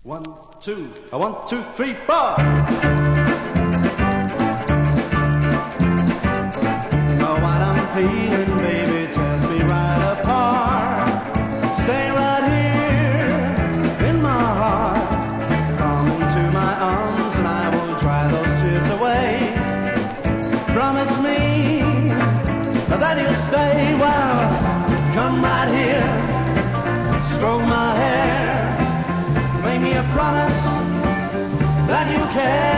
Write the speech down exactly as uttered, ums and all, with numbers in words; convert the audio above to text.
One, two, a one, two, three, four. You know what I'm feeling, baby, tears me right apart. Stay right here in my heart. Come into my arms and I will dry those tears away. Promise me that you'll stay. Well, come right here, stroke my hair. Make me a promise that you care.